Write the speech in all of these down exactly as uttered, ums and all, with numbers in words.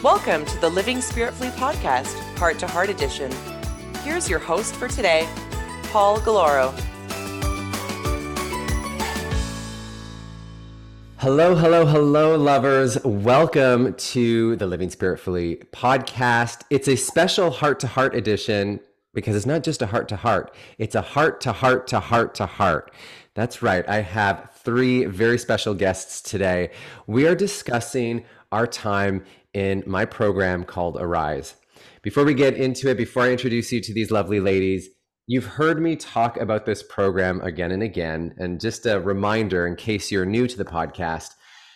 Welcome to the Living Spiritfully podcast, Heart to Heart edition. Here's your host for today, Paul Galoro. Hello, hello, hello, lovers. Welcome to the Living Spiritfully podcast. It's a special Heart to Heart edition because it's not just a heart to heart. It's a heart to heart to heart to heart. That's right. I have three very special guests today. We are discussing our time in my program called Arise. Before we get into it, before I introduce you to these lovely ladies, you've heard me talk about this program again and again. And just a reminder, in case you're new to the podcast,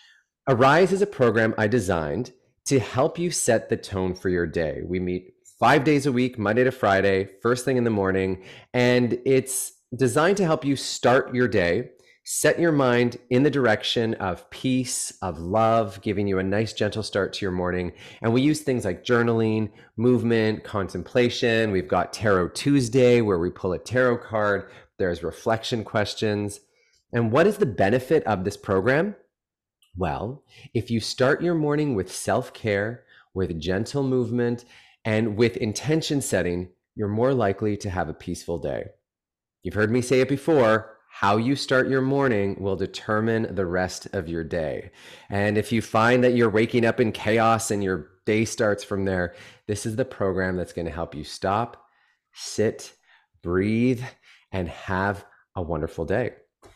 Arise is a program I designed to help you set the tone for your day. We meet five days a week, Monday to Friday, first thing in the morning. And it's designed to help you start your day, set your mind in the direction of peace, of love, giving you a nice, gentle start to your morning. And we use things like journaling, movement, contemplation. We've got Tarot Tuesday, where we pull a tarot card. There's reflection questions. And what is the benefit of this program? Well, if you start your morning with self-care, with gentle movement, and with intention setting, you're more likely to have a peaceful day. You've heard me say it before. How you start your morning will determine the rest of your day. And if you find that you're waking up in chaos and your day starts from there, this is the program that's going to help you stop, sit, breathe, and have a wonderful day.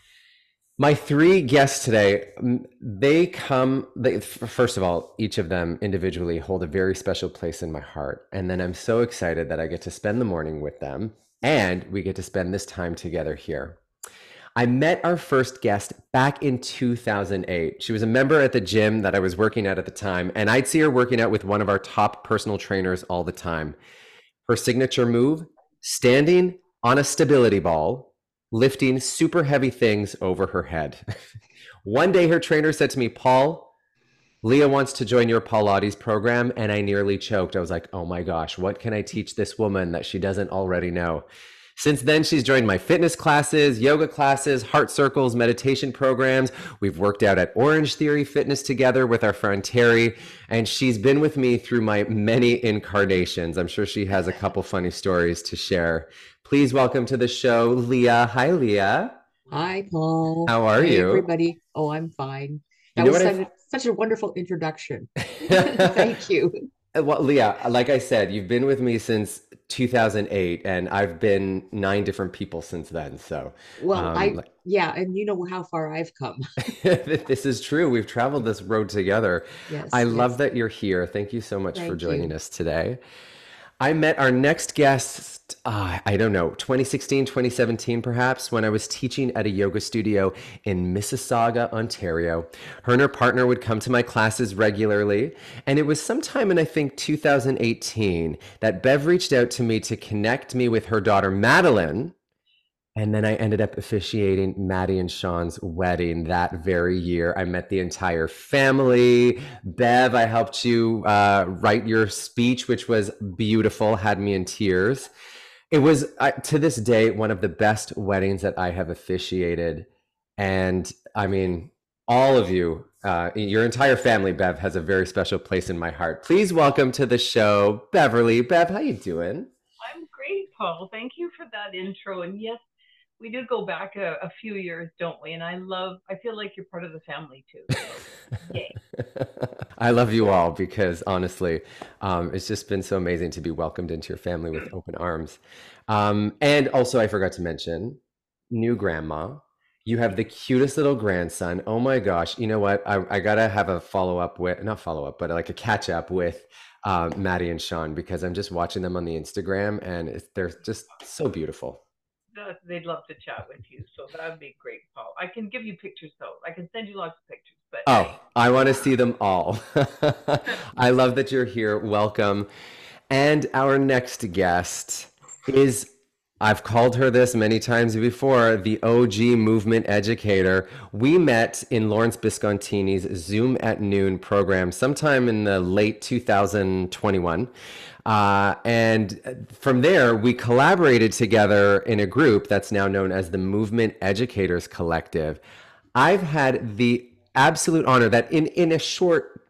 My three guests today, they come, they, first of all, each of them individually hold a very special place in my heart. And then I'm so excited that I get to spend the morning with them and we get to spend this time together here. I met our first guest back in two thousand eight. She was a member at the gym that I was working at at the time, and I'd see her working out with one of our top personal trainers all the time. Her signature move, standing on a stability ball, lifting super heavy things over her head. One day her trainer said to me, "Paul, Leah wants to join your Pilates program," and I nearly choked. I was like, oh my gosh, what can I teach this woman that she doesn't already know? Since then, she's joined my fitness classes, yoga classes, heart circles, meditation programs. We've worked out at Orange Theory Fitness together with our friend Terry, and she's been with me through my many incarnations. I'm sure she has a couple funny stories to share. Please welcome to the show, Leah. Hi, Leah. Hi, Paul. How are hey, you? everybody. Oh, I'm fine. That You know was what such a, such a wonderful introduction. Thank you. Well, Leah, like I said, you've been with me since two thousand eight, and I've been nine different people since then. So, Well, um, I, yeah, and you know how far I've come. this is true. We've traveled this road together. Yes. I yes. love that you're here. Thank you so much for Thank joining you. us today. I met our next guest, uh, I don't know, twenty sixteen, twenty seventeen, perhaps, when I was teaching at a yoga studio in Mississauga, Ontario. Her and her partner would come to my classes regularly. And it was sometime in, I think, two thousand eighteen that Bev reached out to me to connect me with her daughter, Madeline. And then I ended up officiating Maddie and Sean's wedding that very year. I met the entire family. Bev, I helped you uh, write your speech, which was beautiful, had me in tears. It was, uh, to this day, one of the best weddings that I have officiated. And I mean, all of you, uh, your entire family, Bev, has a very special place in my heart. Please welcome to the show, Beverly. Bev, how you doing? I'm great, Paul. Thank you for that intro. And yes, we do go back a, a few years, don't we? And I love, I feel like you're part of the family too. So, yay. I love you all because honestly, um, it's just been so amazing to be welcomed into your family with open arms. Um, and also, I forgot to mention, new grandma. You have the cutest little grandson. Oh my gosh. You know what? I, I got to have a follow up with, not follow up, but like a catch up with um, Maddie and Sean, because I'm just watching them on the Instagram and it's, they're just so beautiful. They'd love to chat with you, so that would be great, Paul. I can give you pictures, though. I can send you lots of pictures. But oh, I want to see them all. I love that you're here. Welcome. And our next guest is, I've called her this many times before, the O G movement educator. We met in Lawrence Biscontini's Zoom at Noon program sometime in the late two thousand twenty-one. Uh, and from there, we collaborated together in a group that's now known as the Movement Educators Collective. I've had the absolute honor that in, in a short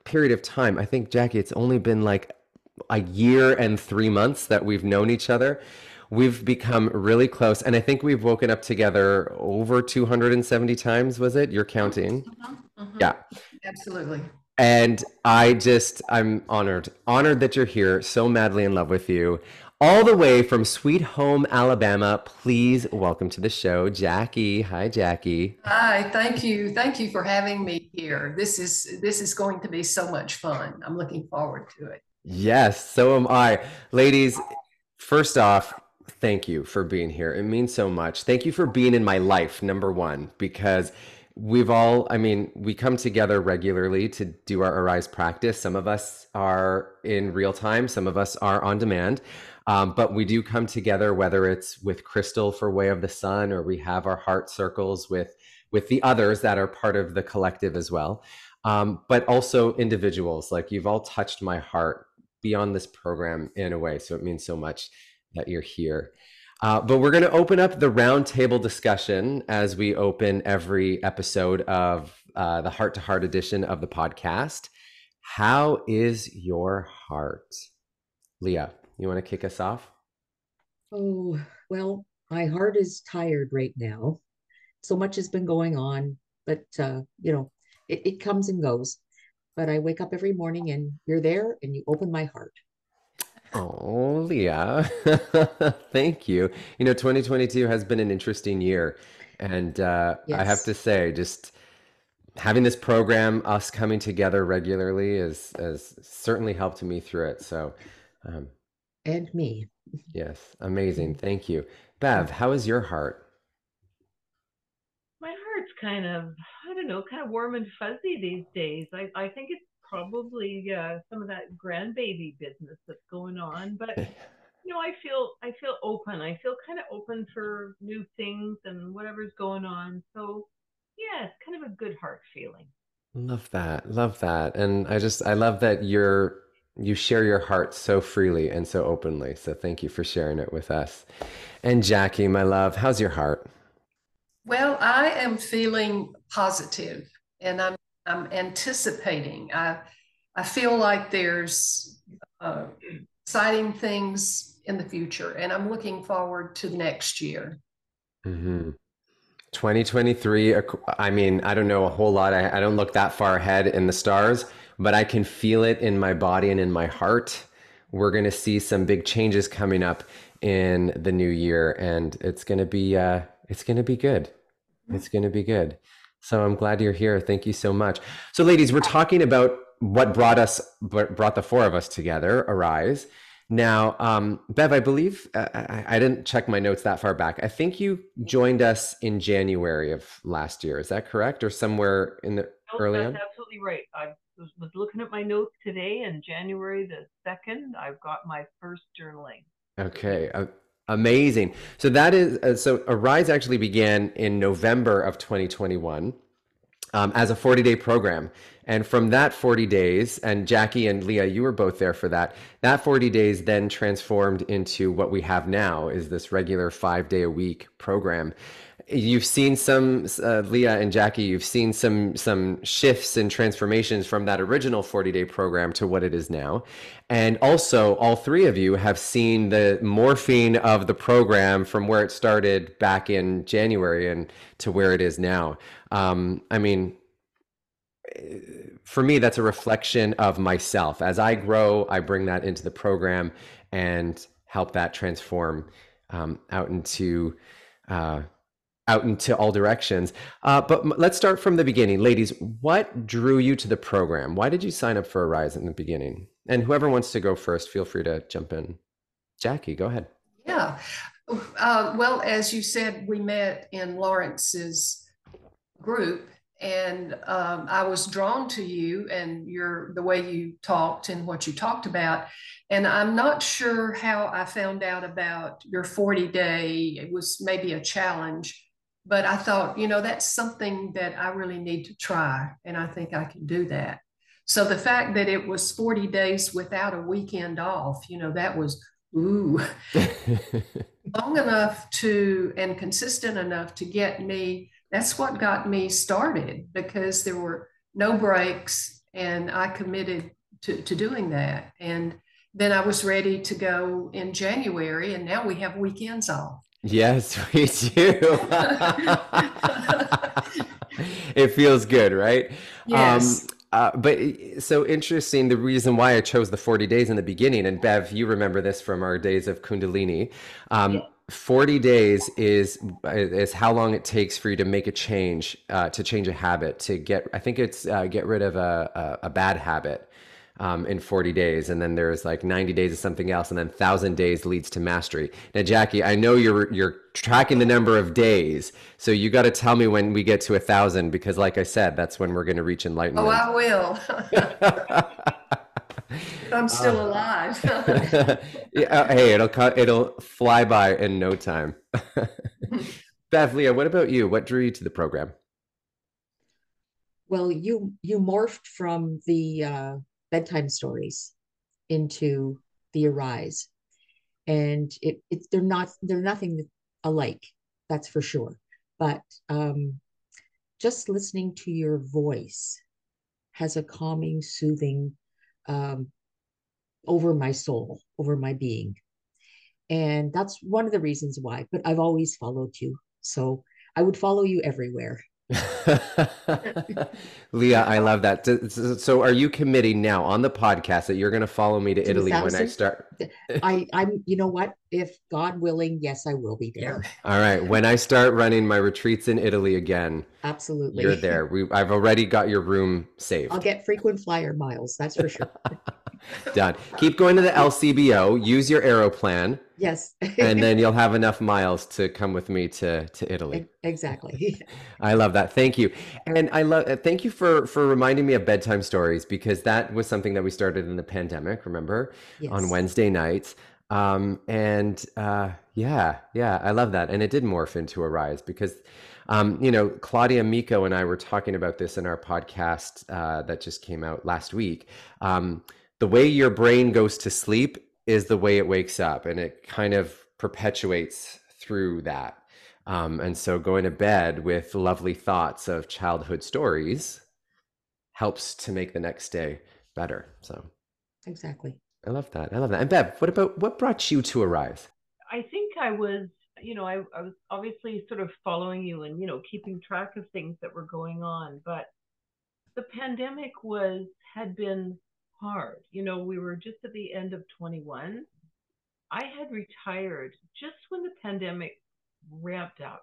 period of time, I think, Jackie, it's only been like a year and three months that we've known each other. We've become really close. And I think we've woken up together over two hundred seventy times, was it? You're counting? Mhm, mhm. Yeah. Absolutely. And I just, I'm honored, honored that you're here, so madly in love with you. All the way from Sweet Home, Alabama. Please welcome to the show, Jackie. Hi, Jackie. Hi, thank you. Thank you for having me here. This is this is going to be so much fun. I'm looking forward to it. Yes, so am I. Ladies, first off, thank you for being here. It means so much. Thank you for being in my life, number one, because we've all, I mean, we come together regularly to do our Arise practice. Some of us are in real time, some of us are on demand. Um, but we do come together, whether it's with Crystal for Way of the Sun, or we have our heart circles with with the others that are part of the collective as well. Um, but also individuals, like you've all touched my heart beyond this program in a way. So it means so much that you're here. Uh, but we're going to open up the roundtable discussion as we open every episode of uh, the Heart to Heart edition of the podcast. How is your heart? Leah, you want to kick us off? Oh, well, my heart is tired right now. So much has been going on, but uh, you know, it, it comes and goes. But I wake up every morning and you're there and you open my heart. Oh, Leah, thank you. You know, twenty twenty-two has been an interesting year. And uh, I have Yes. to say, just having this program, us coming together regularly is has certainly helped me through it. So, um, And me. yes, amazing. Thank you. Bev, how is your heart? My heart's kind of, I don't know, kind of warm and fuzzy these days. I, I think it's probably uh, some of that grandbaby business that's going on. But you know, I feel I feel open. I feel kind of open for new things and whatever's going on. So yeah, it's kind of a good heart feeling. Love that. Love that. And I just, I love that you're, you share your heart so freely and so openly. So thank you for sharing it with us. And Jackie, my love, how's your heart? Well, I am feeling positive and I'm I'm anticipating. I I feel like there's uh, exciting things in the future and I'm looking forward to next year. Mm-hmm. twenty twenty-three, ac- I mean, I don't know a whole lot. I, I don't look that far ahead in the stars, but I can feel it in my body and in my heart. We're going to see some big changes coming up in the new year, and it's going to be uh, it's going to be good. It's going to be good. So I'm glad you're here. Thank you so much. So, ladies, we're talking about what brought us brought the four of us together, Arise. Now, um, Bev, I believe uh, I, I didn't check my notes that far back. I think you joined us in January of last year. Is that correct, or somewhere in the Nope, early that's on? absolutely right. I was, was looking at my notes today, and January the second, I've got my first journaling. Okay, uh, amazing. So that is uh, so Arise actually began in November of twenty twenty-one. Um, as a forty day program. And from that forty days, and Jackie and Leah, you were both there for that, that forty days then transformed into what we have now is this regular five day a week program. You've seen some, uh, Leah and Jackie, you've seen some some shifts and transformations from that original forty day program to what it is now. And also, all three of you have seen the morphine of the program from where it started back in January and to where it is now. Um, I mean, for me, that's a reflection of myself. As I grow, I bring that into the program and help that transform um, out into uh, out into all directions. Uh, but m- let's start from the beginning, ladies. What drew you to the program? Why did you sign up for Arise in the beginning? And whoever wants to go first, feel free to jump in. Jackie, go ahead. Yeah. Uh, well, as you said, we met in Lawrence's group, and um, I was drawn to you and your the way you talked and what you talked about. And I'm not sure how I found out about your forty day. It was maybe a challenge, but I thought, you know, that's something that I really need to try, and I think I can do that. So the fact that it was forty days without a weekend off, you know, that was ooh. Long enough to and consistent enough to get me, that's what got me started because there were no breaks And I committed to, to doing that. And then I was ready to go in January, and now we have weekends off. Yes, we do. It feels good, right? Yes. Um, uh, but so interesting, the reason why I chose the forty days in the beginning, and Bev, you remember this from our days of Kundalini. Um, Yeah. forty days is is how long it takes for you to make a change, uh, to change a habit, to get, I think it's uh, get rid of a, a, a bad habit. Um, in forty days, and then there's like ninety days of something else, and then one thousand days leads to mastery. Now, Jackie, I know you're you're tracking the number of days, so you got to tell me when we get to a thousand, because like I said, that's when we're going to reach enlightenment. Oh, I will. If I'm still Uh, alive. yeah, hey, it'll co- it'll fly by in no time. Beth, Leah, what about you? What drew you to the program? Well, you you morphed from the uh, bedtime stories into the Arise, and it, it they're not they're nothing alike, that's for sure. But um, just listening to your voice has a calming, soothing um, over my soul, over my being, and that's one of the reasons why. But I've always followed you, so I would follow you everywhere. Leah, I love that. So so are you committing now on the podcast that you're going to follow me to To the Italy when I thousand, start? I I'm you know what? If God willing, yes, I will be there. All right, when I start running my retreats in Italy again, you're Absolutely. there. We, I've already got your room I'll saved. get frequent flyer miles, that's for sure. Done. Keep going to the L C B O, use your Aeroplan, Yes. and then you'll have enough miles to come with me to, to Italy. E- Exactly. I love that. Thank you. And I love, uh, thank you for, for reminding me of bedtime stories, because that was something that we started in the pandemic, remember, on Yes. Wednesday nights. Um, and uh, yeah, yeah, I love that. And it did morph into Arise because, um, you know, Claudia Miko and I were talking about this in our podcast uh, that just came out last week. Um, the way your brain goes to sleep is the way it wakes up, and it kind of perpetuates through that. Um, and so going to bed with lovely thoughts of childhood stories helps to make the next day better. So Exactly. I love that. I love that. And Bev, what about what brought you to Arise? I think I was, you know, I, I was obviously sort of following you and, you know, keeping track of things that were going on. But the pandemic was, had been hard. You know, we were just at the end of twenty-one. I had retired just when the pandemic ramped up.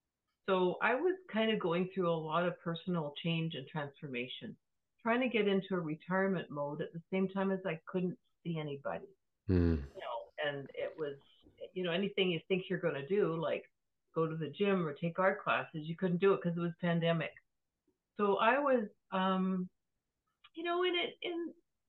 So I was kind of going through a lot of personal change and transformation, trying to get into a retirement mode at the same time as I couldn't see anybody, Hmm. you know, and it was, you know, anything you think you're going to do, like go to the gym or take art classes, you couldn't do it because it was pandemic. So I was, um, you know, in it, in,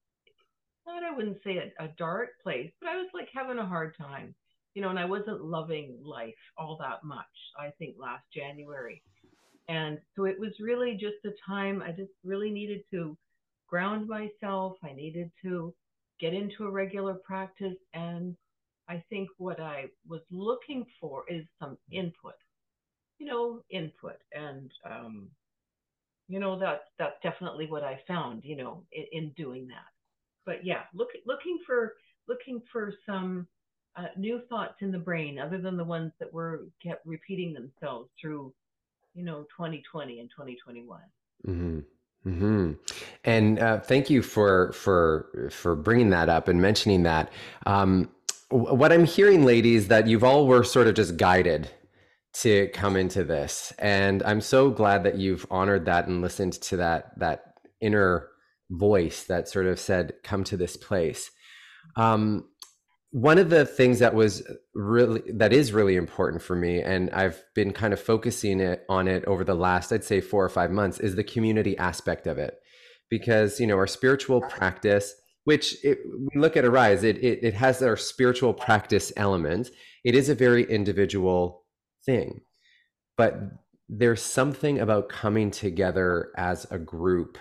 not, I wouldn't say a, a dark place, but I was like having a hard time, you know, and I wasn't loving life all that much, I think last January. And so it was really just a time I just really needed to ground myself. I needed to get into a regular practice. And I think what I was looking for is some input, you know, input. And, um, you know, that's, that's definitely what I found, you know, in, in doing that. But yeah, look, looking for, looking for some uh, new thoughts in the brain other than the ones that were kept repeating themselves through, you know, twenty twenty and twenty twenty-one. Mm-hmm. Mm-hmm. And uh, thank you for for for bringing that up and mentioning that. Um, w- what I'm hearing, ladies, that you've all were sort of just guided to come into this, and I'm so glad that you've honored that and listened to that that inner voice that sort of said, "Come to this place." Um, one of the things that was really that is really important for me, and I've been kind of focusing it on it over the last, I'd say, four or five months, is the community aspect of it, because you know our spiritual practice, which it, we look at Arise, it, it it has our spiritual practice element. It is a very individual thing, but there's something about coming together as a group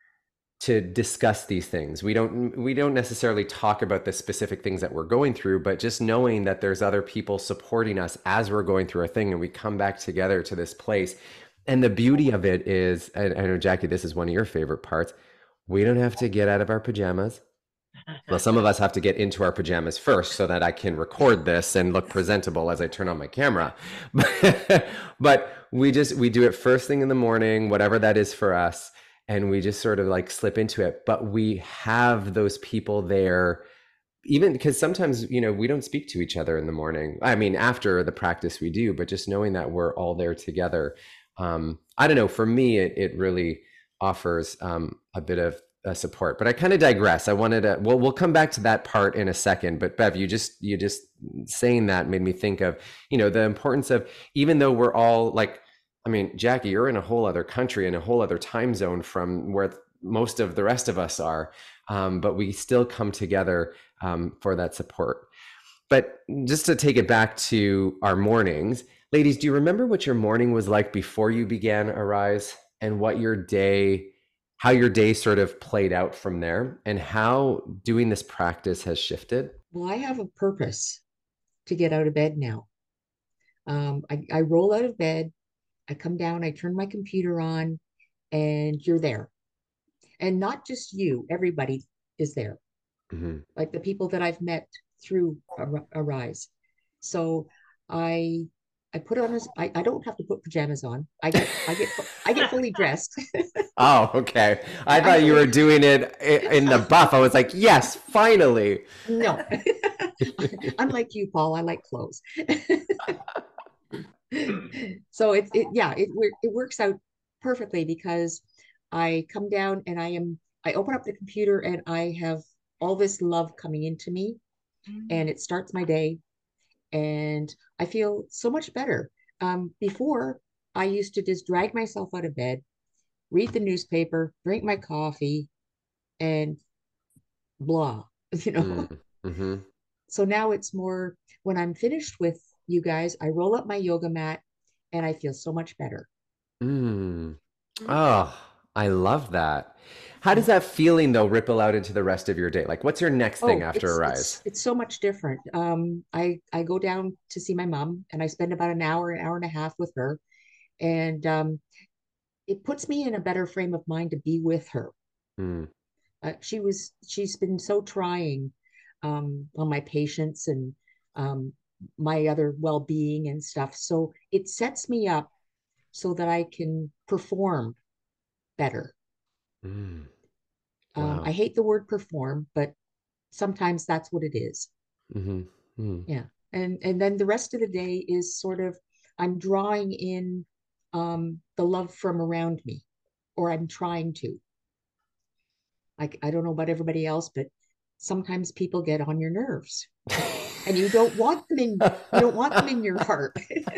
to discuss these things. We don't we don't necessarily talk about the specific things that we're going through, but just knowing that there's other people supporting us as we're going through a thing, and we come back together to this place. And the beauty of it is, and I know, Jackie, this is one of your favorite parts, We don't have to get out of our pajamas. Well, some of us have to get into our pajamas first so that I can record this and look presentable as I turn on my camera. But we just, we do it first thing in the morning, whatever that is for us. And we just sort of like slip into it. But we have those people there, even because sometimes, you know, we don't speak to each other in the morning. I mean, after the practice we do, but just knowing that we're all there together. Um, I don't know, for me, it, it really offers um, a bit of uh, support, but I kind of digress. I wanted to, well, we'll come back to that part in a second, but Bev, you just, you just saying that made me think of, you know, the importance of, even though we're all like, I mean, Jackie, you're in a whole other country, in a whole other time zone from where most of the rest of us are. Um, but we still come together um, for that support. But just to take it back to our mornings, ladies, do you remember what your morning was like before you began Arise, and what your day, how your day sort of played out from there, and how doing this practice has shifted? Well, I have a purpose to get out of bed now. Um, I, I roll out of bed, I come down, I turn my computer on, and you're there. And not just you, everybody is there. Mm-hmm. Like the people that I've met through Arise. So I I put on a, I, I don't have to put pajamas on. I get I get I get fully dressed. Oh, okay. I thought you were doing it in the buff. I was like, yes, finally. No. Unlike you, Paul, I like clothes. So it, it yeah, it it works out perfectly because I come down and I am I open up the computer and I have all this love coming into me, mm-hmm. and it starts my day, and I feel so much better. Um, before, I used to just drag myself out of bed, read the newspaper, drink my coffee, and blah, you know. Mm-hmm. So now it's more, when I'm finished with you guys, I roll up my yoga mat and I feel so much better. Mm. Oh, I love that. How does that feeling though ripple out into the rest of your day? Like, what's your next thing oh, after it's, Arise? It's, it's so much different. Um, I, I go down to see my mom and I spend about an hour, an hour and a half with her. And um, it puts me in a better frame of mind to be with her. Mm. Uh, she was, she's been so trying um, on my patience and um, my other well-being and stuff. So it sets me up so that I can perform better. Mm. Wow. Um, I hate the word perform, but sometimes that's what it is. Mm-hmm. Mm. Yeah. And, and then the rest of the day is sort of, I'm drawing in um, the love from around me, or I'm trying to. Like, I don't know about everybody else, but sometimes people get on your nerves and you don't want them in, you don't want them in your heart.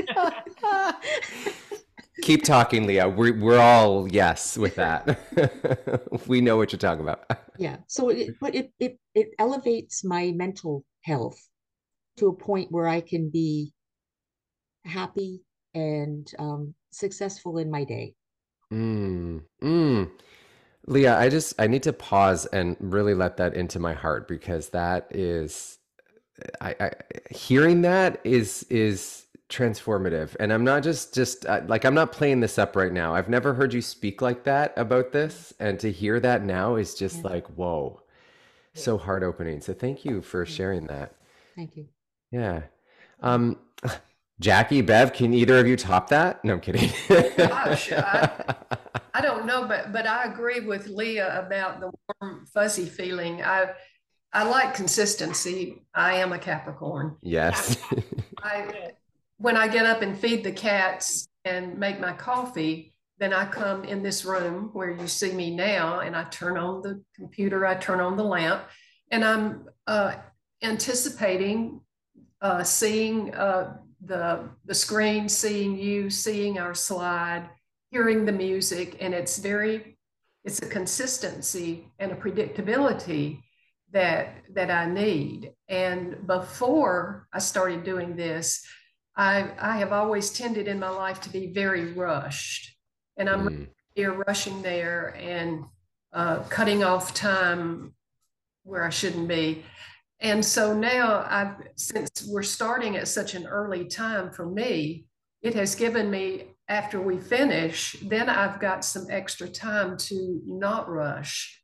Keep talking, Leah. We're, we're all yes with that. We know what you're talking about. Yeah. So it, but it, it, it elevates my mental health to a point where I can be happy and um, successful in my day. Mm, mm. Leah, I just, I need to pause and really let that into my heart, because that is, I, I hearing that is, is transformative. And I'm not just, just uh, like, I'm not playing this up right now. I've never heard you speak like that about this. And to hear that now is just yeah. like, whoa, so heart opening. So thank you for sharing that. Thank you. Yeah. Um, Jackie, Bev, can either of you top that? No, I'm kidding. Gosh, I, I don't know, but but I agree with Leah about the warm, fuzzy feeling. I I like consistency. I am a Capricorn. Yes. I when I get up and feed the cats and make my coffee, then I come in this room where you see me now, and I turn on the computer, I turn on the lamp, and I'm uh, anticipating uh, seeing uh, the the screen, seeing you, seeing our slide, hearing the music, and it's very, it's a consistency and a predictability that that I need. And before I started doing this, I I have always tended in my life to be very rushed, and I'm mm. here rushing there and uh, cutting off time where I shouldn't be. And so now, I've, since we're starting at such an early time for me, it has given me, after we finish, then I've got some extra time to not rush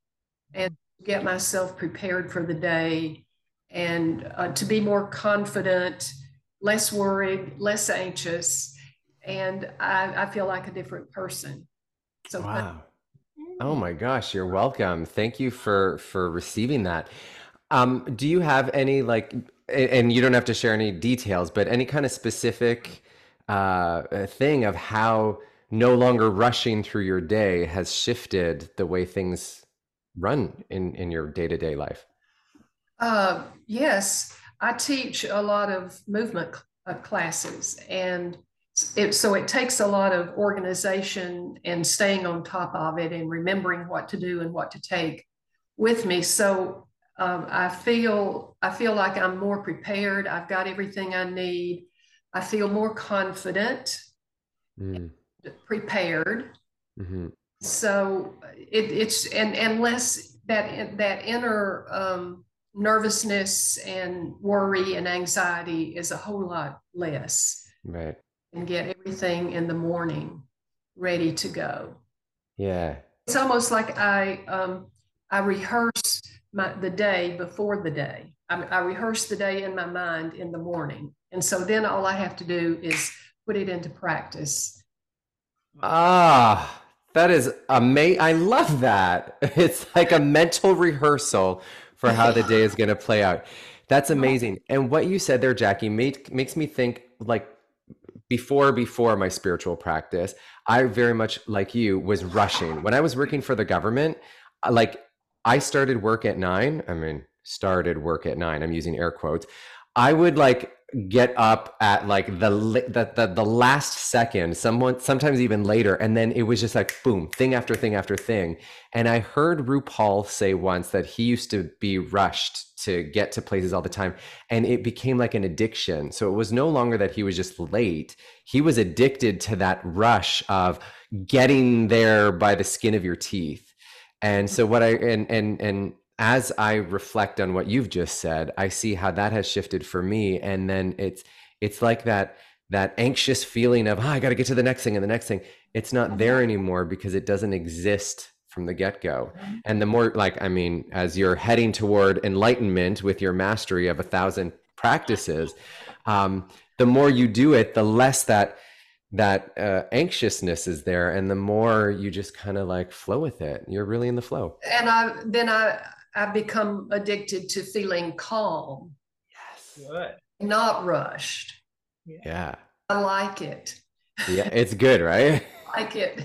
and get myself prepared for the day, and uh, to be more confident, less worried, less anxious. And I, I feel like a different person. So Wow. Oh my gosh, you're welcome. Thank you for for receiving that. Um, do you have any like, a- and you don't have to share any details, but any kind of specific uh, uh, thing of how no longer rushing through your day has shifted the way things run in in your day-to-day life? Uh, yes, I teach a lot of movement uh, classes, and it, so it takes a lot of organization and staying on top of it and remembering what to do and what to take with me. So um, I feel I feel like I'm more prepared. I've got everything I need. I feel more confident, Mm, prepared. mhm. So it, it's and and less that that inner um, nervousness and worry and anxiety is a whole lot less, Right. and get everything in the morning ready to go. Yeah. It's almost like I um, I rehearse my the day before the day. I, I rehearse the day in my mind in the morning, and so then all I have to do is put it into practice. Ah, that is amazing. I love that. It's like a mental rehearsal for how the day is going to play out. That's amazing. And what you said there, Jackie, make, makes me think like before before my spiritual practice, I very much like you was rushing. When I was working for the government, I- like I started work at nine. I mean, started work at nine. I'm using air quotes. I would like get up at like the li- the the, the last second, someone sometimes even later, and then it was just like boom, thing after thing after thing. And I heard RuPaul say once that he used to be rushed to get to places all the time, and it became like an addiction. So it was no longer that he was just late. He was addicted to that rush of getting there by the skin of your teeth. And so what I and and and as I reflect on what you've just said, I see how that has shifted for me. And then it's it's like that that anxious feeling of, oh, I got to get to the next thing and the next thing. It's not there anymore because it doesn't exist from the get-go. And the more like, I mean, as you're heading toward enlightenment with your mastery of a thousand practices, um, the more you do it, the less that that uh, anxiousness is there, and the more you just kind of like flow with it. You're really in the flow. And I then I I become addicted to feeling calm, Yes. Good. not rushed. Yeah. I like it. Yeah, it's good, right? I like it.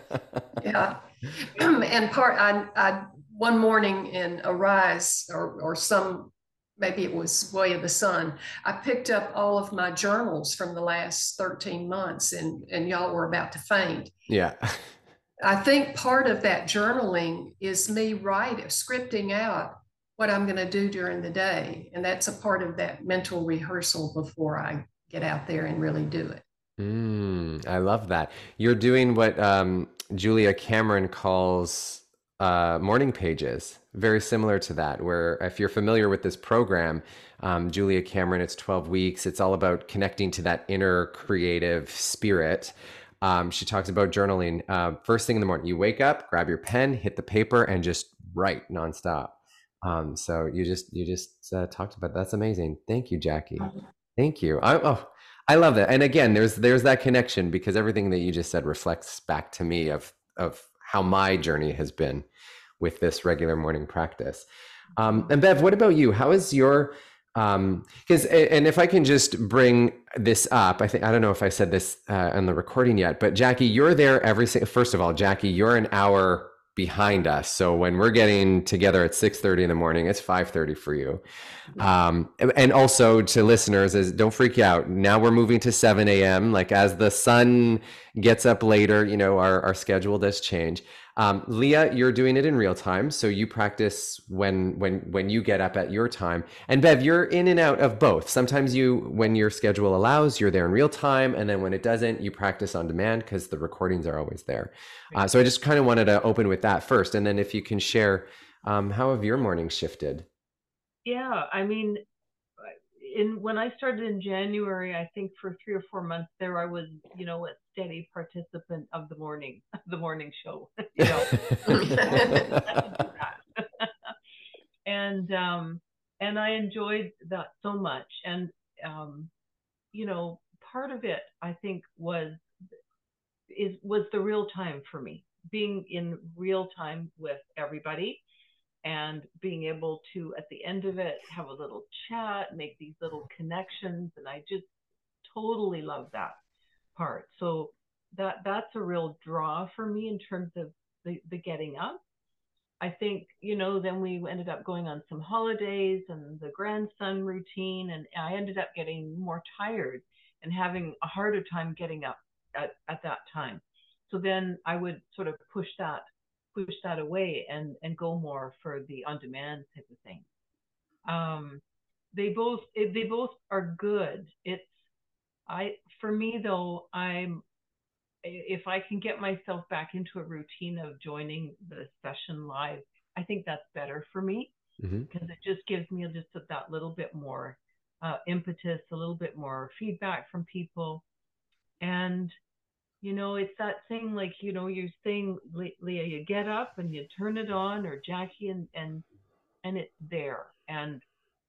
Yeah. And part I I one morning in Arise, or or some, maybe it was Way of the Sun, I picked up all of my journals from the last thirteen months, and and y'all were about to faint. Yeah. I think part of that journaling is me writing, scripting out what I'm going to do during the day. And that's a part of that mental rehearsal before I get out there and really do it. Mm, I love that. You're doing what um, Julia Cameron calls uh, morning pages, very similar to that, where if you're familiar with this program, um, Julia Cameron, it's twelve weeks. It's all about connecting to that inner creative spirit. Um, she talks about journaling. Uh, first thing in the morning, you wake up, grab your pen, hit the paper, and just write nonstop. Um, so you just you just uh, talked about that's amazing. Thank you, Jackie. Thank you. I, oh, I love that. And again, there's there's that connection because everything that you just said reflects back to me of of how my journey has been with this regular morning practice. Um, and Bev, what about you? How is your um because and if I can just bring this up, I think I don't know if I said this uh, on the recording yet, but Jackie, you're there every single, first of all, Jackie, you're an hour behind us. So when we're getting together at six thirty in the morning, it's five thirty for you. Um, and also to listeners is don't freak out. Now we're moving to seven a.m. Like as the sun gets up later, you know, our, our schedule does change. Um, Leah, you're doing it in real time. So you practice when, when, when you get up at your time. And Bev, you're in and out of both. Sometimes you, when your schedule allows, you're there in real time. And then when it doesn't, you practice on demand because the recordings are always there. Uh, so I just kind of wanted to open with that first. And then if you can share, um, how have your mornings shifted? Yeah, I mean, in when I started in January, I think for three or four months there, I was, you know, a steady participant of the morning, the morning show. You know, and um, and I enjoyed that so much. And um, you know, part of it I think was is was the real time for me, being in real time with everybody and being able to at the end of it have a little chat, make these little connections, and I just totally love that part. So that that's a real draw for me in terms of the, the getting up. I think, you know, then we ended up going on some holidays and the grandson routine, and I ended up getting more tired and having a harder time getting up at, at that time. So then I would sort of push that push that away and and go more for the on demand type of thing. Um, they both they both are good. It's I for me though, I'm if I can get myself back into a routine of joining the session live, I think that's better for me Mm-hmm. because it just gives me just that little bit more uh, impetus, a little bit more feedback from people. And, you know, it's that thing like, you know, you're saying, Leah, you get up and you turn it on, or Jackie, and, and, and it's there. And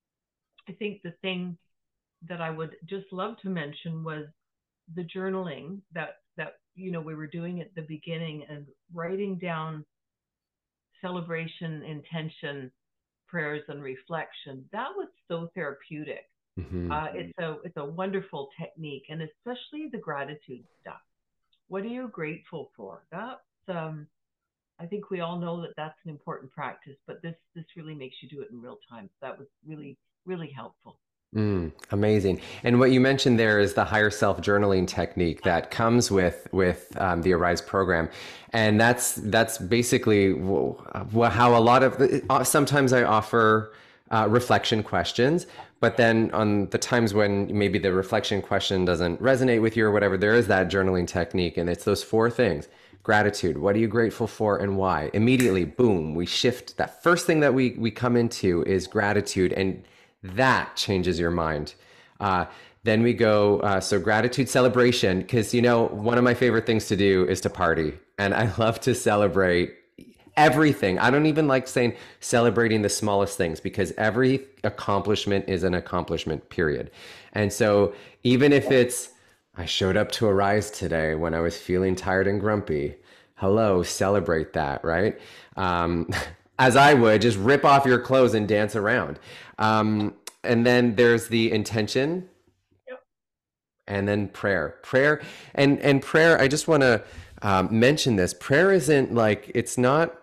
I think the thing that I would just love to mention was the journaling that that you know we were doing at the beginning, and writing down celebration, intention, prayers, and reflection. That was so therapeutic. Mm-hmm. Uh, it's a it's a wonderful technique, and especially the gratitude stuff. What are you grateful for? That's um, I think we all know that that's an important practice, but this this really makes you do it in real time. So that was really really helpful. Mm, amazing. And what you mentioned there is the higher self journaling technique that comes with with um, the Arise program, and that's that's basically w- how a lot of uh, sometimes I offer uh, reflection questions, but then on the times when maybe the reflection question doesn't resonate with you or whatever, there is that journaling technique, and it's those four things. Gratitude. What are you grateful for and why? Immediately, boom, we shift. That first thing that we we come into is gratitude, and that changes your mind. Uh, then we go, uh, so gratitude, celebration, because, you know, one of my favorite things to do is to party. And I love to celebrate everything. I don't even like saying celebrating the smallest things, because every accomplishment is an accomplishment, period. And so even if it's, I showed up to Arise today when I was feeling tired and grumpy, hello, celebrate that, right? Um, as I would, just rip off your clothes and dance around. Um, and then there's the intention. Yep. And then prayer, prayer and, and prayer. I just want to um, mention this. Prayer isn't like, it's not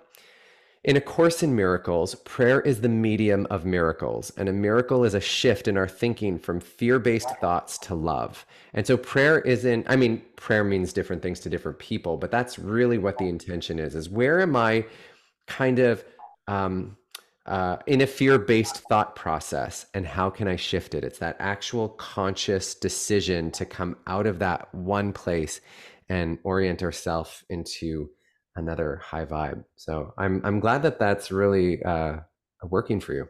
in A Course in Miracles. Prayer is the medium of miracles. And a miracle is a shift in our thinking from fear-based thoughts to love. And so prayer isn't, I mean, prayer means different things to different people, but that's really what the intention is, is where am I kind of, um, uh, in a fear-based thought process, and how can I shift it? It's that actual conscious decision to come out of that one place and orient ourselves into another high vibe. So I'm I'm glad that that's really uh, working for you.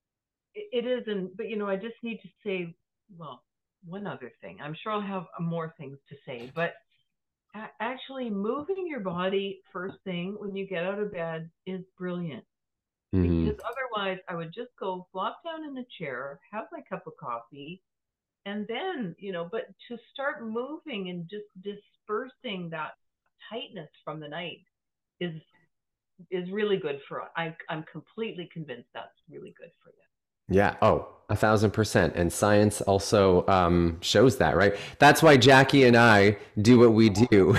It is, and but you know, I just need to say, well, one other thing. I'm sure I'll have more things to say, but actually moving your body first thing when you get out of bed is brilliant. Mm-hmm. Because otherwise I would just go flop down in the chair, have my cup of coffee, and then, you know, but to start moving and just dispersing that tightness from the night is is really good for I I'm completely convinced that's really good for you. Yeah. Oh, a thousand percent. And science also um, shows that, right? That's why Jackie and I do what we do.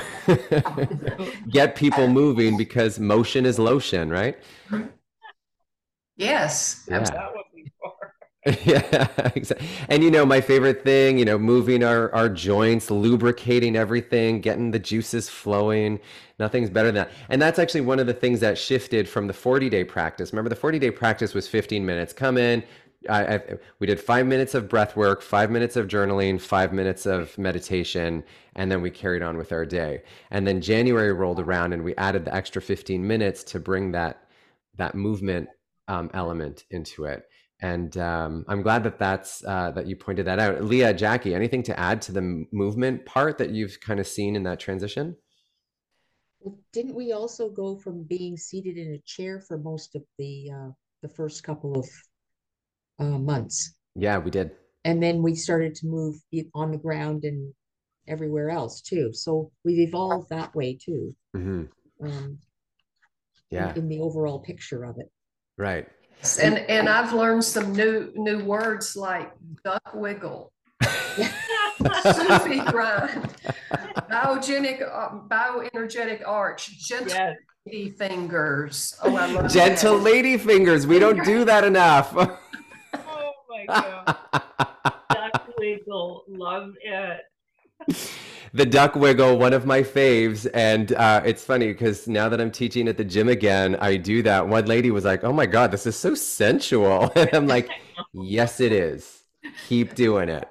Get people moving, because motion is lotion, right? Yes. Yeah. That would be far. Yeah, exactly. And you know, my favorite thing, you know, moving our, our joints, lubricating everything, getting the juices flowing. Nothing's better than that. And that's actually one of the things that shifted from the forty day practice. Remember, the forty day practice was fifteen minutes. Come in. I, I, we did five minutes of breath work, five minutes of journaling, five minutes of meditation, and then we carried on with our day. And then January rolled around and we added the extra fifteen minutes to bring that, that movement um, element into it. And um, I'm glad that that's uh, that you pointed that out. Leah, Jackie, anything to add to the movement part that you've kind of seen in that transition? Well, didn't we also go from being seated in a chair for most of the uh, the first couple of uh, months. Yeah, we did. And then we started to move it on the ground and everywhere else too. So we've evolved that way too, Hmm. um, in, Yeah, in the overall picture of it. right. And and I've learned some new new words like duck wiggle, Sufi grind, biogenic, uh, bioenergetic arch, gentle Yes. lady fingers. Oh, I love Gentle that. lady fingers. We don't do that enough. Oh my God. Duck wiggle. Love it. The duck wiggle, one of my faves. And uh, it's funny because now that I'm teaching at the gym again, I do that. One lady was like, "Oh my God, this is so sensual." And I'm like, "Yes, it is. Keep doing it."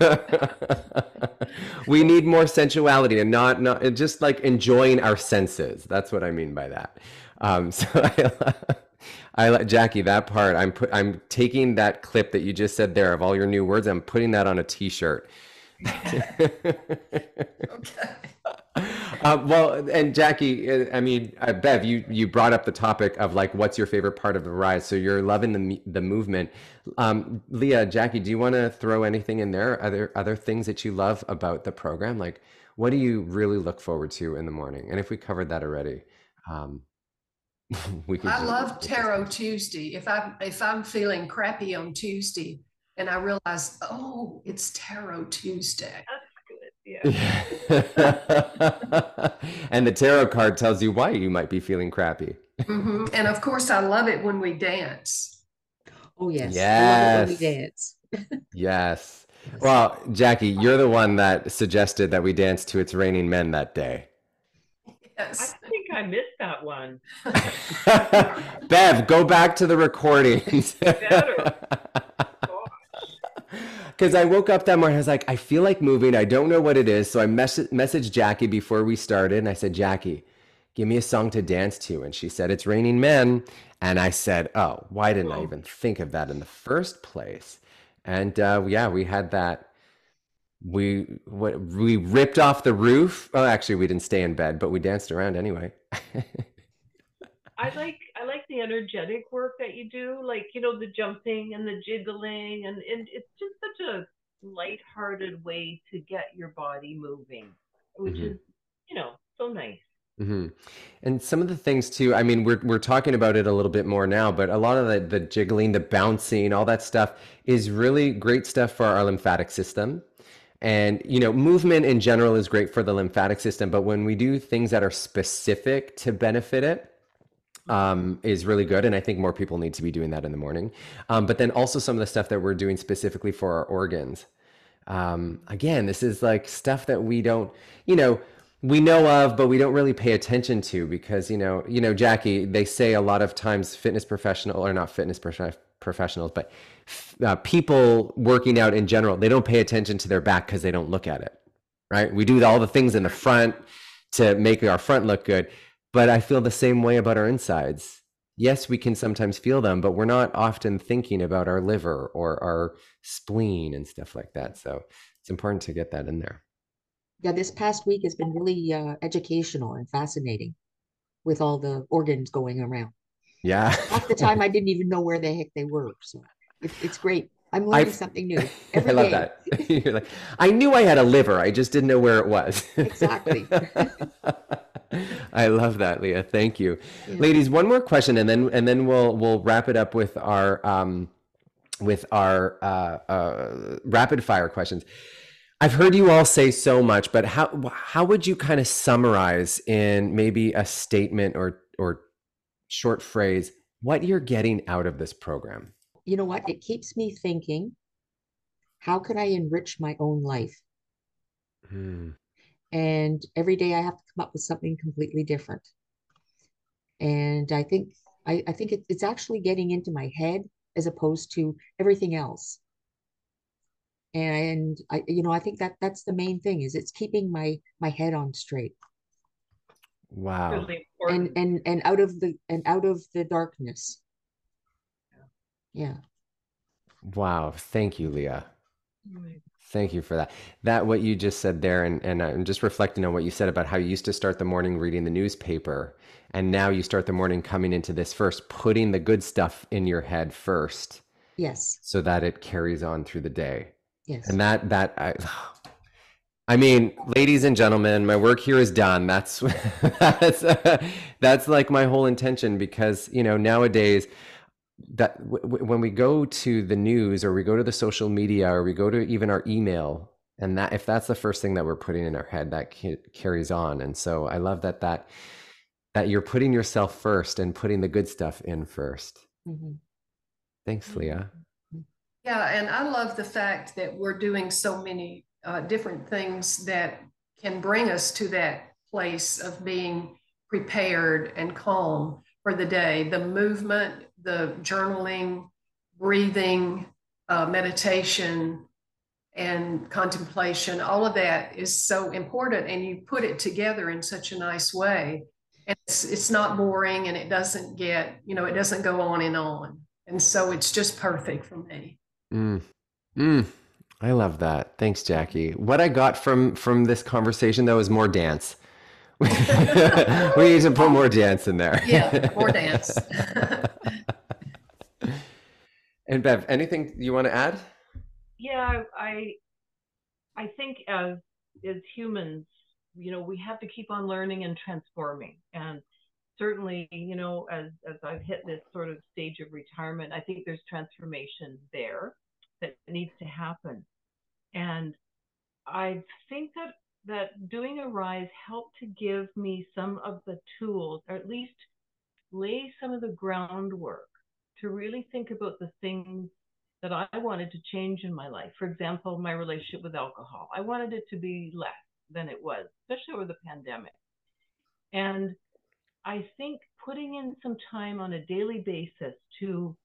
We need more sensuality and not, not and just like enjoying our senses. That's what I mean by that. Um, so I, I let Jackie, that part, I'm put, I'm taking that clip that you just said there of all your new words. I'm putting that on a t-shirt. Okay. Uh, well, and Jackie, uh, I mean, uh, Bev, you you brought up the topic of like, what's your favorite part of the ride? So you're loving the me- the movement. Um, Leah, Jackie, do you want to throw anything in there? Are there other things that you love about the program? Like, what do you really look forward to in the morning? And if we covered that already, um, we could I just love Tarot Tuesday. If I'm if I'm feeling crappy on Tuesday and I realize, oh, it's Tarot Tuesday. That's good. Yeah. And the tarot card tells you why you might be feeling crappy. Mhm. And of course, I love it when we dance. Oh yes, I love it when we Yes. dance. Yes. Yes. Well, Jackie, you're the one that suggested that we dance to It's Raining Men that day. I Yes. think I missed that one. Bev, go back to the recordings. Better. Because I woke up that morning, I was like, I feel like moving. I don't know what it is. So I mess- messaged Jackie before we started. And I said, Jackie, give me a song to dance to. And she said, It's Raining Men. And I said, oh, why didn't I even think of that in the first place? And uh, yeah, we had that. We what we ripped off the roof. Oh, actually, we didn't stay in bed, but we danced around anyway. I like I like the energetic work that you do, like you know the jumping and the jiggling, and, and it's just such a lighthearted way to get your body moving, which Mhm. is you know so nice. Hmm. And some of the things too, I mean, we're we're talking about it a little bit more now, but a lot of the, the jiggling, the bouncing, all that stuff is really great stuff for our lymphatic system. And, you know, movement in general is great for the lymphatic system, but when we do things that are specific to benefit it, um, is really good. And I think more people need to be doing that in the morning. Um, but then also some of the stuff that we're doing specifically for our organs. Um, again, this is like stuff that we don't, you know, we know of, but we don't really pay attention to because, you know, you know, Jackie, they say a lot of times fitness professional or not fitness prof- professionals, but uh, people working out in general, they don't pay attention to their back because they don't look at it, right? We do all the things in the front to make our front look good, but I feel the same way about our insides. Yes, we can sometimes feel them, but we're not often thinking about our liver or our spleen and stuff like that. So it's important to get that in there. Yeah, this past week has been really uh, educational and fascinating with all the organs going around. Yeah. Half the time I didn't even know where the heck they were. So it, it's great. I'm learning I something new I every love day. that. You're like, I knew I had a liver. I just didn't know where it was. Exactly. I love that, Leah. Thank you. Yeah. Ladies, one more question and then and then we'll we'll wrap it up with our um with our uh, uh rapid fire questions. I've heard you all say so much, but how how would you kind of summarize in maybe a statement or or short phrase what you're getting out of this program? You know what? It keeps me thinking, how can I enrich my own life? Hmm. And every day I have to come up with something completely different. And I think I, I think it, it's actually getting into my head as opposed to everything else. And I, you know, I think that that's the main thing is it's keeping my my head on straight Wow. Really and important. and and out of the and out of the darkness. Yeah. Wow. Thank you, Leah. Right. Thank you for that. That what you just said there, and, and I'm just reflecting on what you said about how you used to start the morning reading the newspaper, and now you start the morning coming into this first, putting the good stuff in your head first, Yes. so that it carries on through the day. Yes. And that that I, I mean, ladies and gentlemen, my work here is done. That's that's that's like my whole intention, because you know nowadays that w- w- when we go to the news or we go to the social media or we go to even our email, and that if that's the first thing that we're putting in our head, that ca- carries on. And so I love that that that you're putting yourself first and putting the good stuff in first. Mm-hmm. Thanks, Leah. Yeah, and I love the fact that we're doing so many uh, different things that can bring us to that place of being prepared and calm for the day. The movement, the journaling, breathing, uh, meditation, and contemplation, all of that is so important. And you put it together in such a nice way. And it's, it's not boring, and it doesn't get, you know, it doesn't go on and on. And so it's just perfect for me. Mm. Mm. I love that. Thanks, Jackie. What I got from from this conversation though is more dance. We need to put more dance in there. Yeah, more dance. And Bev, anything you want to add? Yeah, I I think as as humans, you know, we have to keep on learning and transforming. And certainly, you know, as as I've hit this sort of stage of retirement, I think there's transformation there that needs to happen. And I think that that doing Arise helped to give me some of the tools, or at least lay some of the groundwork to really think about the things that I wanted to change in my life. For example, my relationship with alcohol. I wanted it to be less than it was, especially over the pandemic. And I think putting in some time on a daily basis to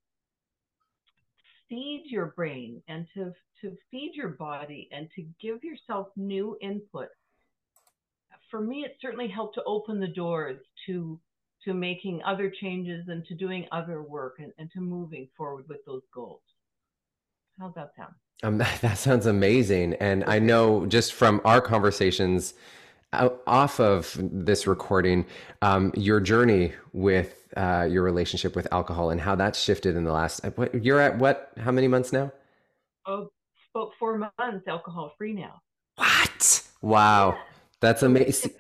feed your brain and to, to feed your body and to give yourself new input, for me, it certainly helped to open the doors to to making other changes and to doing other work and, and to moving forward with those goals. How's that sound? Um, that, that sounds amazing. And I know just from our conversations out, off of this recording, um, your journey with uh, your relationship with alcohol and how that's shifted in the last, what, you're at what, how many months now? Oh, about four months alcohol free now. What? Wow. Yeah. That's amazing.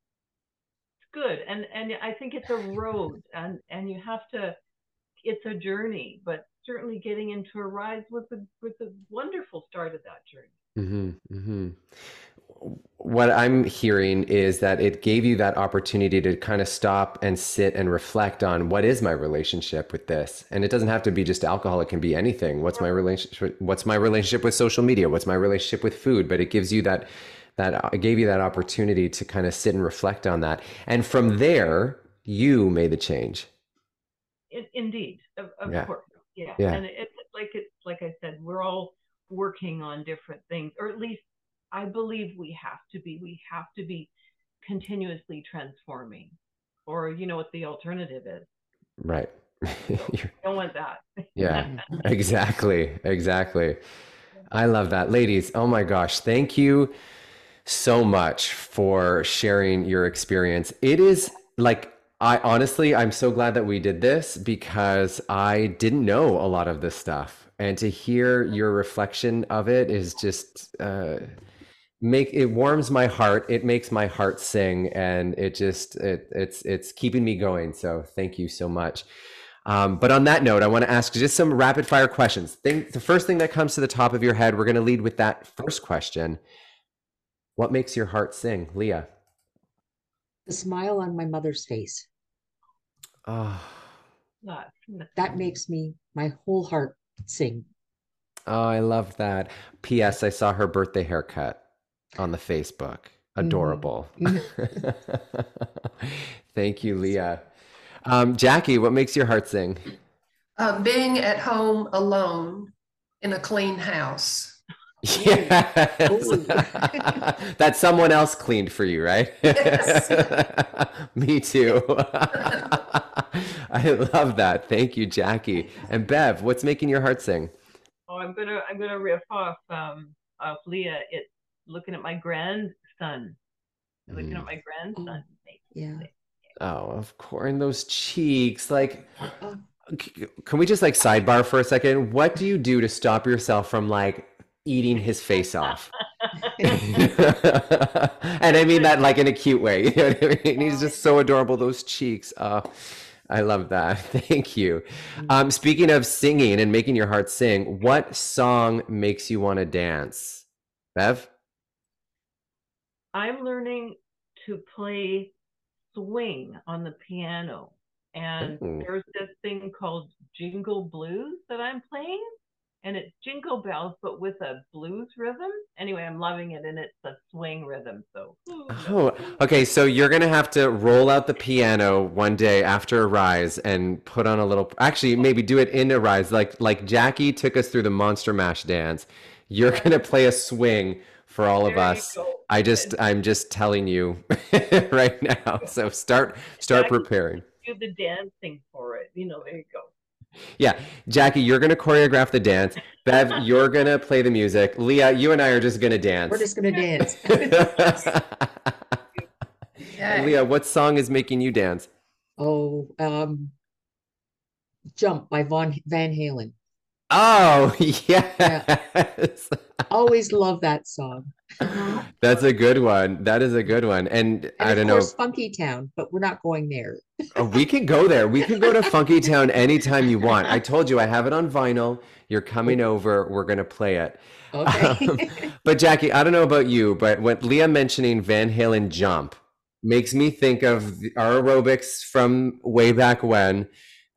Good. And and I think it's a road, and and you have to, it's a journey, but certainly getting into Arise was a was a wonderful start of that journey. Mm-hmm, mm-hmm. What I'm hearing is that it gave you that opportunity to kind of stop and sit and reflect on what is my relationship with this. And it doesn't have to be just alcohol, it can be anything. What's my relationship what's my relationship with social media? What's my relationship with food? But it gives you that that it gave you that opportunity to kind of sit and reflect on that. And from there, you made the change. In, indeed, of, of Yeah. course. Yeah. Yeah. And it's like it's like I said, we're all working on different things, or at least I believe we have to be. We have to be continuously transforming, or you know what the alternative is. Right. You don't want that. Yeah, exactly. Exactly. I love that. Ladies, oh my gosh, thank you so much for sharing your experience. It is like, I honestly, I'm so glad that we did this because I didn't know a lot of this stuff. And to hear your reflection of it is just, uh, make it warms my heart. It makes my heart sing, and it just, it, it's, it's keeping me going. So thank you so much. Um, but on that note, I want to ask just some rapid fire questions. Think the first thing that comes to the top of your head, we're going to lead with that first question. What makes your heart sing, Leah? The smile on my mother's face. Oh, Not- That makes me, my whole heart sing. oh, I love that. P S. I saw her birthday haircut on the Facebook. Adorable. Thank you, Leah. Um, Jackie, what makes your heart sing? Uh, being at home alone in a clean house. Yes. That someone else cleaned for you, right? Yes. Me too. I love that. Thank you, Jackie. And Bev, what's making your heart sing? Oh, Oh, I'm gonna I'm gonna riff off um off Leah. It's looking at my grandson. Looking Mm. at my grandson. Oh, yeah. Oh, of course. And those cheeks. Like, Oh, c- can we just like sidebar for a second? What do you do to stop yourself from like eating his face off? And I mean that like in a cute way. You know what I mean? He's just so adorable. Those cheeks. Oh, I love that. Thank you. Um, speaking of singing and making your heart sing, what song makes you want to dance? Bev? I'm learning to play swing on the piano, and Ooh. there's this thing called Jingle Blues that I'm playing, and it's jingle bells but with a blues rhythm. Anyway, I'm loving it, and it's a swing rhythm. So, ooh, no. Oh, okay. So you're gonna have to roll out the piano one day after Arise and put on a little. Actually, maybe do it in Arise, like like Jackie took us through the Monster Mash dance. You're gonna play a swing for all of There you us. go. I just, I'm just telling you right now. So start, start Jackie, preparing. do the dancing for it. You know, there you go. Yeah, Jackie, you're gonna choreograph the dance. Bev, you're gonna play the music. Leah, you and I are just gonna dance. we're just gonna dance. Okay. Leah, what song is making you dance? Oh, um, Jump by Von Van Halen. Oh, yes. Always love that song. That's a good one. That is a good one. And, And I of don't course, know, Funky Town, but we're not going there. oh, we can go there. We can go to Funky Town anytime you want. I told you I have it on vinyl. You're coming over. We're going to play it. Okay. Um, but Jackie, I don't know about you, but when Leah mentioning Van Halen Jump makes me think of the- our aerobics from way back when.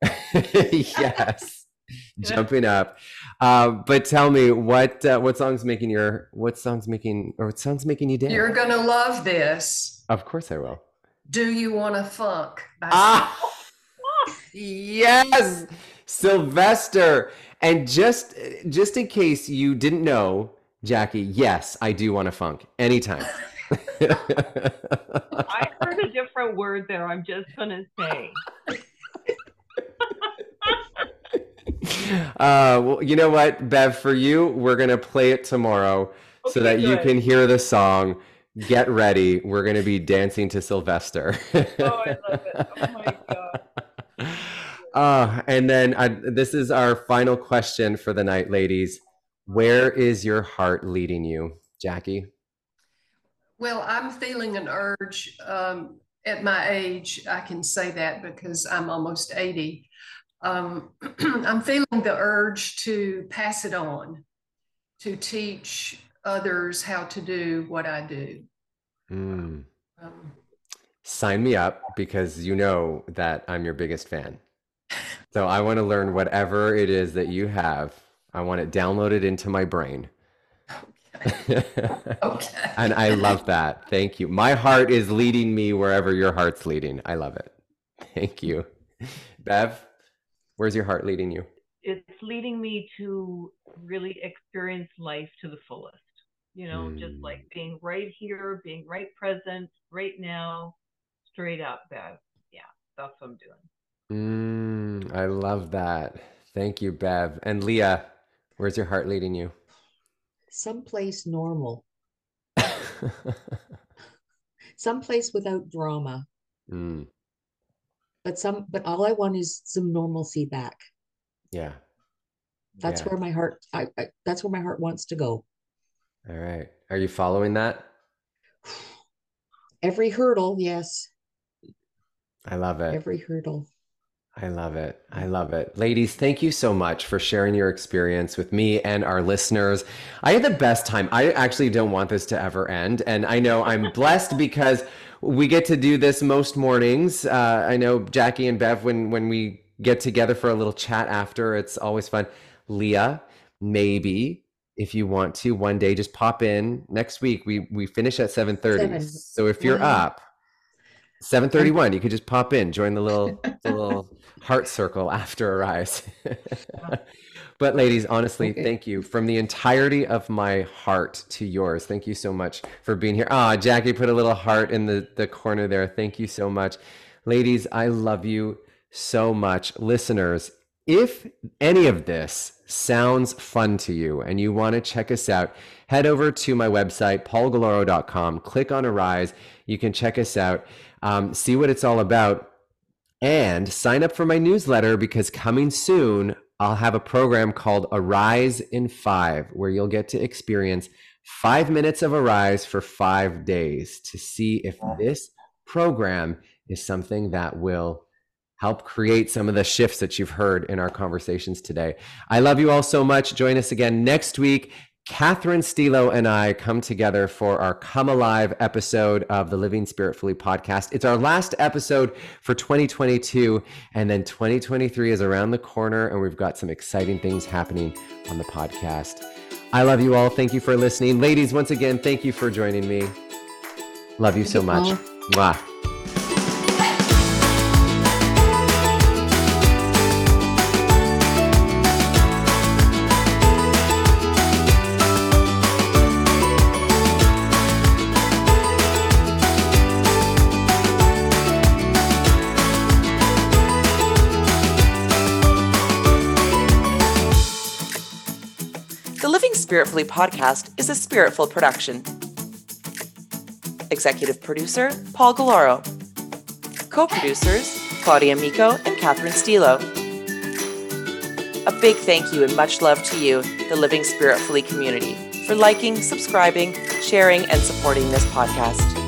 Yes, jumping up. Uh, but tell me what uh, what song's making your what song's making or what song's making you dance? You're gonna love this. Of course I will. Do You Wanna Funk? By Ah, yes, Sylvester. And just just in case you didn't know, Jackie, yes, I do want to funk anytime. I heard a different word there. I'm just gonna say. Uh, well, you know what, Bev, for you, we're gonna play it tomorrow so Okay, that you good. can hear the song. Get ready. We're gonna be dancing to Sylvester. Oh, I love it. Oh my God. Uh, and then uh, this is our final question for the night, ladies. Where is your heart leading you, Jackie? Well, I'm feeling an urge. Um, at my age, I can say that because I'm almost eighty. Um, I'm feeling the urge to pass it on, to teach others how to do what I do. Mm. Um, Sign me up because you know that I'm your biggest fan. So I want to learn whatever it is that you have. I want it downloaded into my brain. okay. Okay. And I love that. Thank you. My heart is leading me wherever your heart's leading. I love it. Thank you. Bev, where's your heart leading you? It's leading me to really experience life to the fullest. You know, mm. just like being right here, being right present, right now, straight up, Bev. Yeah, that's what I'm doing. Mm, I love that. Thank you, Bev. And Leah, where's your heart leading you? Someplace normal. Someplace without drama. Mm. But some, but all I want is some normalcy back. Yeah. That's yeah. where my heart, I, I, that's where my heart wants to go. All right. Are you following that? Every hurdle, yes. I love it. Every hurdle. I love it. I love it. Ladies, thank you so much for sharing your experience with me and our listeners. I had the best time. I actually don't want this to ever end. And I know I'm blessed because we get to do this most mornings. Uh, I know Jackie and Bev, when, when we get together for a little chat after, it's always fun. Leah, maybe if you want to one day, just pop in next week. We, we finish at seven thirty. Seven. So if you're wow. up, seven thirty-one, you could just pop in, join the little, the little heart circle after Arise. But ladies, honestly, okay. Thank you from the entirety of my heart to yours. Thank you so much for being here. Ah, Jackie put a little heart in the, the corner there. Thank you so much. Ladies, I love you so much. Listeners, If any of this sounds fun to you and you want to check us out, head over to my website, paul galloro dot com, click on Arise. You can check us out, um, see what it's all about, and sign up for my newsletter, because coming soon, I'll have a program called Arise in Five, where you'll get to experience five minutes of Arise for five days to see if this program is something that will help create some of the shifts that you've heard in our conversations today. I love you all so much. Join us again next week. Catherine Stilo and I come together for our Come Alive episode of the Living Spiritfully podcast. It's our last episode for twenty twenty-two, and then twenty twenty-three is around the corner, and we've got some exciting things happening on the podcast. I love you all. Thank you for listening. Ladies, once again, thank you for joining me. Love you so much. Mwah. The Living Spiritfully podcast is a Spiritful production. Executive producer, Paul Galloro. Co-producers, Claudia Miko and Catherine Stilo. A big thank you and much love to you, the Living Spiritfully community, for liking, subscribing, sharing, and supporting this podcast.